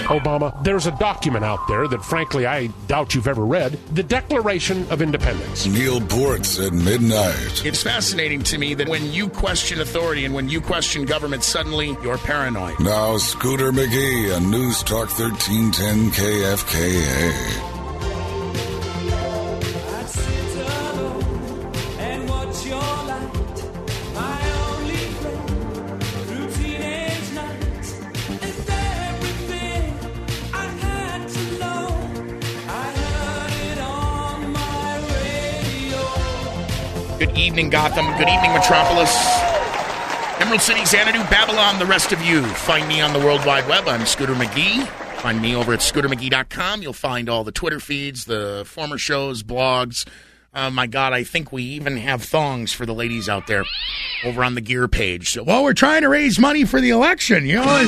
Obama, there's a document out there that, frankly, I doubt you've ever read, the Declaration of Independence. Neil Ports at midnight. It's fascinating to me that when you question authority and when you question government, suddenly you're paranoid. Now, Scooter McGee on News Talk 1310 KFKA. Good evening, Gotham. Good evening, Metropolis. Emerald City, Xanadu, Babylon, the rest of you. Find me on the World Wide Web. I'm Scooter McGee. Find me over at scootermcgee.com. You'll find all the Twitter feeds, the former shows, blogs. My God, I think we even have thongs for the ladies out there over on the gear page. So, well, we're trying to raise money for the election, you know.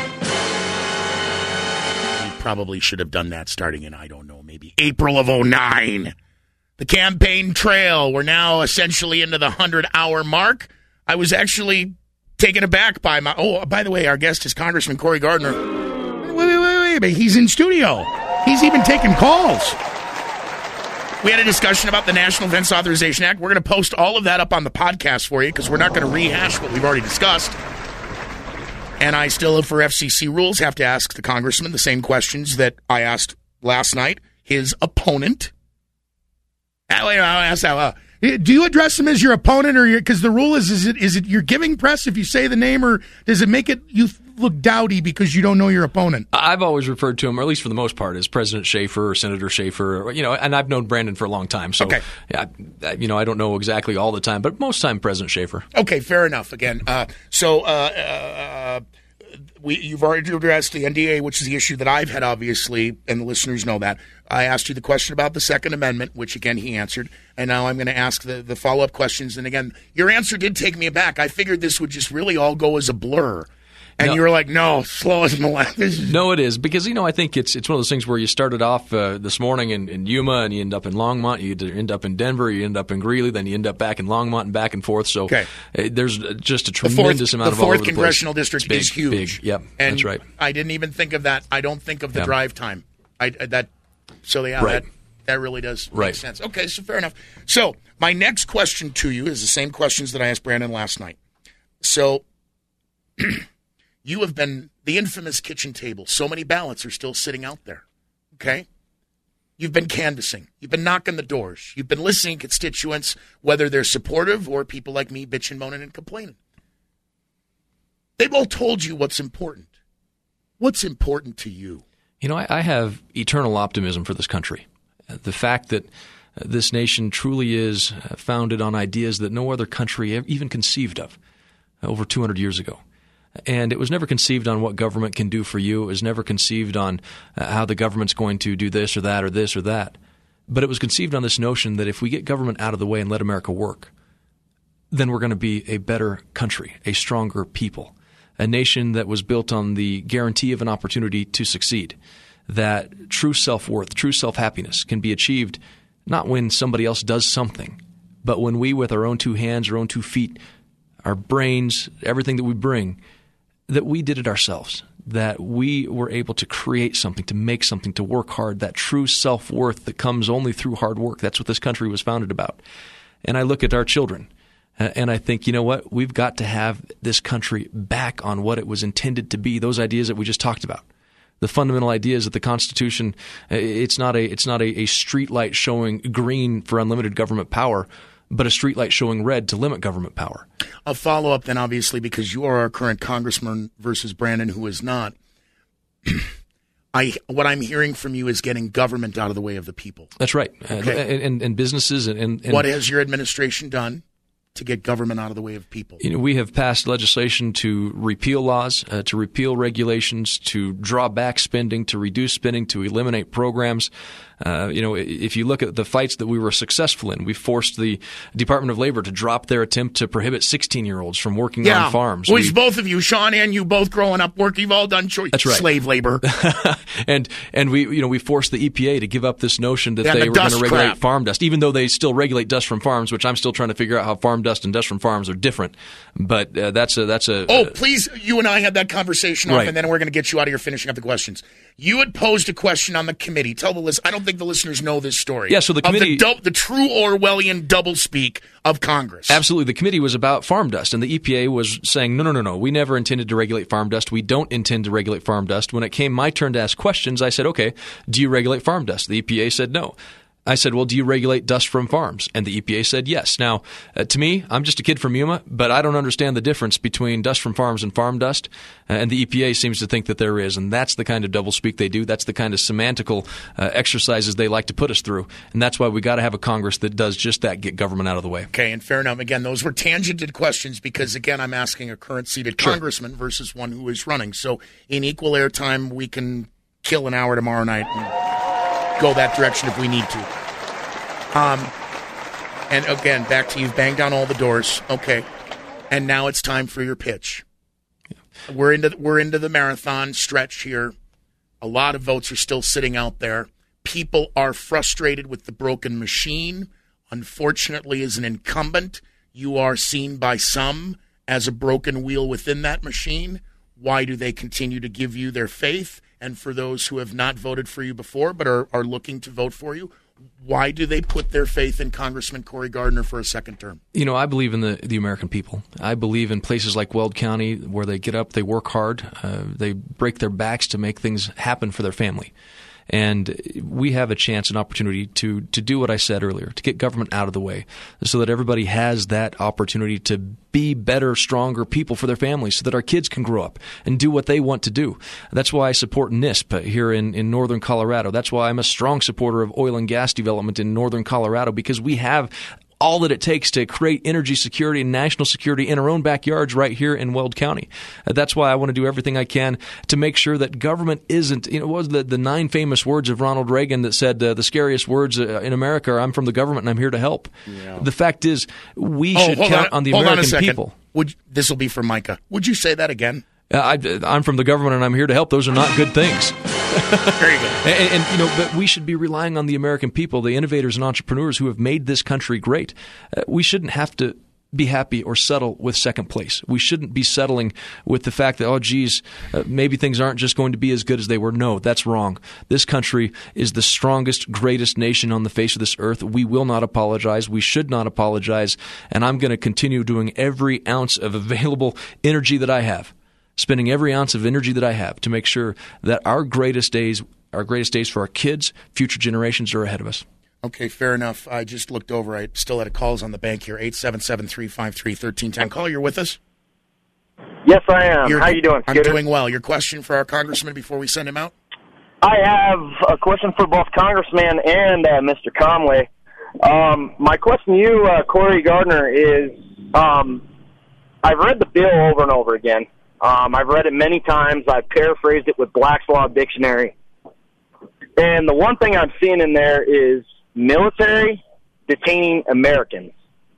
We probably should have done that starting in, I don't know, maybe April of 2009. The campaign trail, we're now essentially into the 100-hour mark. I was actually taken aback by by the way, our guest is Congressman Cory Gardner. Wait, he's in studio. He's even taking calls. We had a discussion about the National Defense Authorization Act. We're going to post all of that up on the podcast for you because we're not going to rehash what we've already discussed. And I still, for FCC rules, have to ask the congressman the same questions that I asked last night. His opponent. Do you address him as your opponent, or because the rule is it you're giving press if you say the name, or does it make it you look dowdy because you don't know your opponent? I've always referred to him, or at least for the most part, as President Schaefer or Senator Schaefer, and I've known Brandon for a long time, so okay. I don't know exactly all the time, but most time President Schaefer. Okay, fair enough. Again, you've already addressed the NDA, which is the issue that I've had, obviously, and the listeners know that. I asked you the question about the Second Amendment, which, again, he answered. And now I'm going to ask the follow-up questions. And, again, your answer did take me aback. I figured this would just really all go as a blur. And you were like, no, slow as molasses. No, it is. Because, I think it's one of those things where you started off this morning in Yuma, and you end up in Longmont, you end up in Denver, you end up in Greeley, then you end up back in Longmont and back and forth. So there's just a tremendous amount of all over the place. The 4th Congressional District is huge. Big. Yep, and that's right. I didn't even think of that. I don't think of the drive time. That really does make sense. Okay, so fair enough. So my next question to you is the same questions that I asked Brandon last night. So you have been the infamous kitchen table. So many ballots are still sitting out there. Okay? You've been canvassing. You've been knocking the doors. You've been listening to constituents, whether they're supportive or people like me bitching, moaning, and complaining. They've all told you what's important. What's important to you? I have eternal optimism for this country. The fact that this nation truly is founded on ideas that no other country even conceived of over 200 years ago. And it was never conceived on what government can do for you. It was never conceived on how the government's going to do this or that or this or that. But it was conceived on this notion that if we get government out of the way and let America work, then we're going to be a better country, a stronger people, a nation that was built on the guarantee of an opportunity to succeed, that true self-worth, true self-happiness can be achieved not when somebody else does something, but when we, with our own two hands, our own 2 feet, our brains, everything that we bring, that we did it ourselves, that we were able to create something, to make something, to work hard, that true self-worth that comes only through hard work. That's what this country was founded about. And I look at our children, and I think, you know what? We've got to have this country back on what it was intended to be, those ideas that we just talked about. The fundamental ideas that the Constitution, it's not a street light showing green for unlimited government power, but a street light showing red to limit government power. A follow-up then, obviously, because you are our current congressman versus Brandon, who is not. What I'm hearing from you is getting government out of the way of the people. That's right. Okay. And businesses and what has your administration done to get government out of the way of people? We have passed legislation to repeal laws, to repeal regulations, to draw back spending, to reduce spending, to eliminate programs. If you look at the fights that we were successful in, we forced the Department of Labor to drop their attempt to prohibit 16-year-olds from working on farms. Which both of you, Sean and you, both growing up working, you've all done slave labor. and we forced the EPA to give up this notion that they were going to regulate farm dust, even though they still regulate dust from farms, which I'm still trying to figure out how farm dust dust and dust from farms are different, but that's a. Oh, please! You and I had that conversation off, right. And then we're going to get you out of here finishing up the questions. You had posed a question on the committee. Tell the list. I don't think the listeners know this story. Yeah, so the committee, the true Orwellian doublespeak of Congress. Absolutely, the committee was about farm dust, and the EPA was saying, no, we never intended to regulate farm dust. We don't intend to regulate farm dust. When it came my turn to ask questions, I said, okay, do you regulate farm dust? The EPA said no. I said, well, do you regulate dust from farms? And the EPA said yes. Now, to me, I'm just a kid from Yuma, but I don't understand the difference between dust from farms and farm dust. And the EPA seems to think that there is. And that's the kind of doublespeak they do. That's the kind of semantical exercises they like to put us through. And that's why we got to have a Congress that does just that, get government out of the way. Okay, and fair enough. Again, those were tangented questions because, again, I'm asking a current seated congressman versus one who is running. So in equal airtime, we can kill an hour tomorrow night and go that direction if we need to. And again, back to you've banged down all the doors. Okay. And now it's time for your pitch. Yeah. We're into the marathon stretch here. A lot of votes are still sitting out there. People are frustrated with the broken machine. Unfortunately, as an incumbent, you are seen by some as a broken wheel within that machine. Why do they continue to give you their faith? And for those who have not voted for you before but are looking to vote for you, why do they put their faith in Congressman Cory Gardner for a second term? You know, I believe in the American people. I believe in places like Weld County where they get up, they work hard, they break their backs to make things happen for their family. And we have a chance, an opportunity to do what I said earlier, to get government out of the way so that everybody has that opportunity to be better, stronger people for their families so that our kids can grow up and do what they want to do. That's why I support NISP here in northern Colorado. That's why I'm a strong supporter of oil and gas development in northern Colorado, because we have all that it takes to create energy security and national security in our own backyards right here in Weld County. That's why I want to do everything I can to make sure that government isn't, what was the 9 famous words of Ronald Reagan that said the scariest words in America are, I'm from the government and I'm here to help. Yeah. The fact is, we should count on the American people. This will be for Micah. Would you say that again? I'm from the government and I'm here to help. Those are not good things. There you go. And but we should be relying on the American people, the innovators and entrepreneurs who have made this country great. We shouldn't have to be happy or settle with second place. We shouldn't be settling with the fact that, maybe things aren't just going to be as good as they were. No, that's wrong. This country is the strongest, greatest nation on the face of this earth. We will not apologize. We should not apologize. And I'm going to continue doing every ounce of available energy that I have, spending every ounce of energy that I have to make sure that our greatest days for our kids, future generations are ahead of us. Okay, fair enough. I just looked over. I still had calls on the bank here. 877-353-1310. Caller, you're with us? Yes, I am. How you doing, Skidder? I'm doing well. Your question for our congressman before we send him out? I have a question for both Congressman and Mr. Conway. My question to you, Cory Gardner, is I've read the bill over and over again. I've read it many times. I've paraphrased it with Black's Law Dictionary. And the one thing I'm seeing in there is military detaining Americans.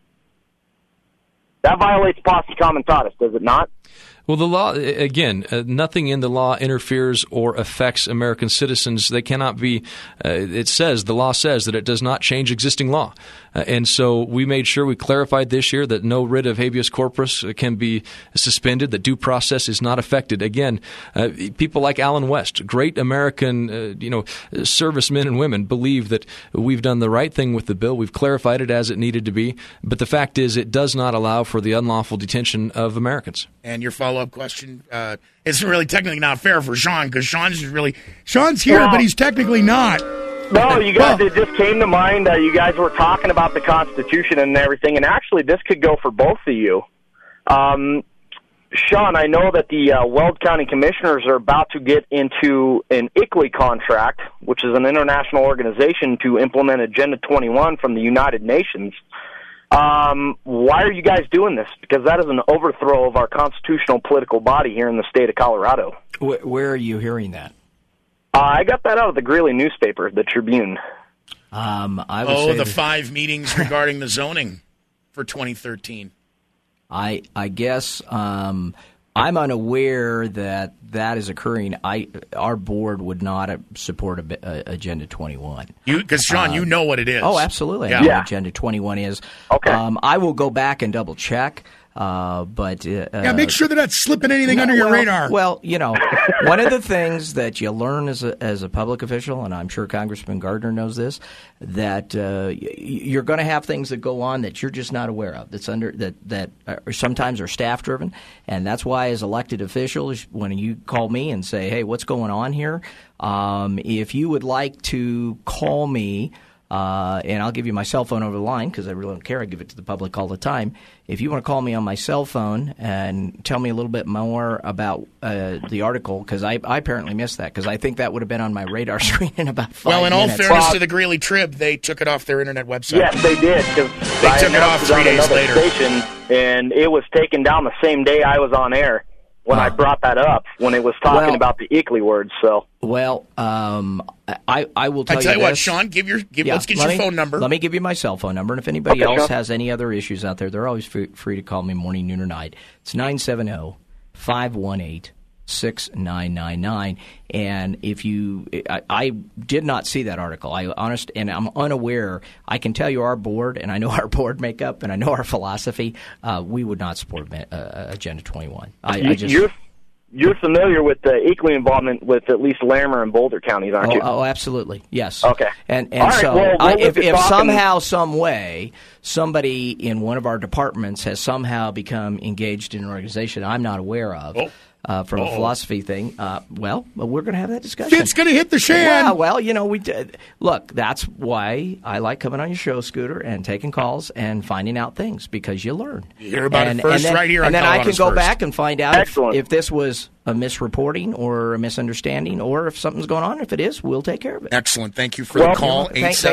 That violates Posse Comitatus, does it not? Well, the law, again, nothing in the law interferes or affects American citizens. They cannot be, the law says that it does not change existing law. And so we made sure we clarified this year that no writ of habeas corpus can be suspended, that due process is not affected. Again, people like Alan West, great American, servicemen and women, believe that we've done the right thing with the bill. We've clarified it as it needed to be. But the fact is it does not allow for the unlawful detention of Americans. And your follow-up question, it's really technically not fair for Sean, because Sean's here, but he's technically not. No, you guys, it just came to mind. You guys were talking about the Constitution and everything, and actually this could go for both of you. Sean, I know that the Weld County Commissioners are about to get into an ICLEI contract, which is an international organization to implement Agenda 21 from the United Nations. Why are you guys doing this? Because that is an overthrow of our constitutional political body here in the state of Colorado. Where are you hearing that? I got that out of the Greeley newspaper, the Tribune. I would say the 5 meetings regarding the zoning for 2013. I guess I I'm unaware that is occurring. Our board would not support Agenda 21. Because, Sean, you know what it is. Oh, absolutely. Yeah. I know what Agenda 21 is. Okay. I will go back and double check. But make sure they're not slipping anything under your radar. Well, one of the things that you learn as a public official, and I'm sure Congressman Gardner knows this, that you're going to have things that go on that you're just not aware of. That sometimes are staff driven, and that's why as elected officials, when you call me and say, "Hey, what's going on here?" If you would like to call me. And I'll give you my cell phone over the line because I really don't care. I give it to the public all the time. If you want to call me on my cell phone and tell me a little bit more about the article, because I apparently missed that because I think that would have been on my radar screen in about 5 minutes. Well, in all fairness to the Greeley Trib, they took it off their internet website. Yes, they did. They took it off 3 days later. Station, and it was taken down the same day I was on air. When I brought that up, when it was talking about the Eakley words, so. Well, I will tell you. I tell you what, Sean, let's get your phone number. Let me give you my cell phone number, and if anybody else has any other issues out there, they're always free to call me morning, noon, or night. It's 970-518-6999. And if I did not see that article. And I'm unaware. I can tell you our board, and I know our board makeup, and I know our philosophy. We would not support Agenda 21. You're familiar with the Eakley involvement with at least Larimer and Boulder counties, aren't you? Oh, absolutely. Yes. Okay. And right, so if somehow, some way, somebody in one of our departments has somehow become engaged in an organization I'm not aware of, from a philosophy thing, we're going to have that discussion. It's going to hit the shan. Yeah, well, we did. Look, that's why I like coming on your show, Scooter, and taking calls and finding out things because you learn. You hear about it first right here. And then I can go back and find out if this was a misreporting or a misunderstanding or if something's going on. If it is, we'll take care of it. Excellent. Thank you for the call.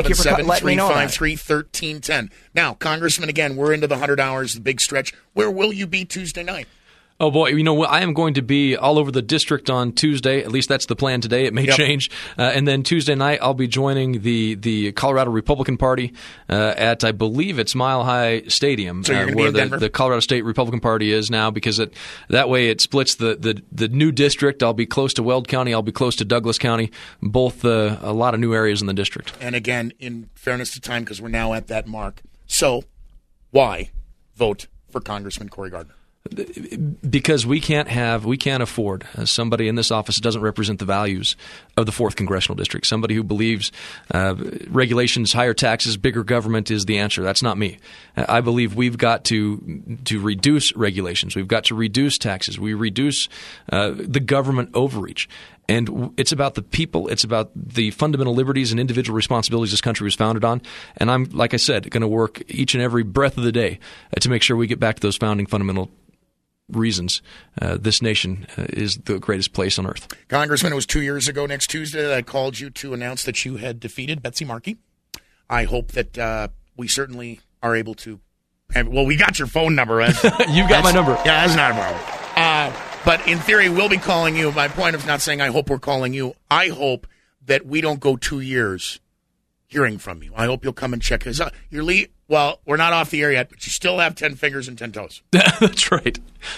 877-353-1310. Now, Congressman, again, we're into the 100 hours, the big stretch. Where will you be Tuesday night? Oh, boy. I am going to be all over the district on Tuesday. At least that's the plan today. It may change. And then Tuesday night, I'll be joining the Colorado Republican Party at, I believe it's Mile High Stadium, so where the Colorado State Republican Party is now, because that way it splits the new district. I'll be close to Weld County. I'll be close to Douglas County, both a lot of new areas in the district. And again, in fairness to time, because we're now at that mark, so why vote for Congressman Cory Gardner? Because we can't afford somebody in this office that doesn't represent the values of the 4th Congressional District, somebody who believes regulations, higher taxes, bigger government is the answer. That's not me. I believe we've got to reduce regulations. We've got to reduce taxes. We reduce the government overreach. And it's about the people. It's about the fundamental liberties and individual responsibilities this country was founded on. And I'm, like I said, going to work each and every breath of the day to make sure we get back to those founding fundamental reasons this nation is the greatest place on earth. Congressman, it was 2 years ago next Tuesday that I called you to announce that you had defeated Betsy Markey. I hope that we certainly are able to. We got your phone number. You've got my number. Yeah, that's not a problem. But in theory, we'll be calling you. My point of not saying I hope we're calling you. I hope that we don't go 2 years hearing from you. I hope you'll come and check us out. Well, we're not off the air yet, but you still have 10 fingers and 10 toes. That's right.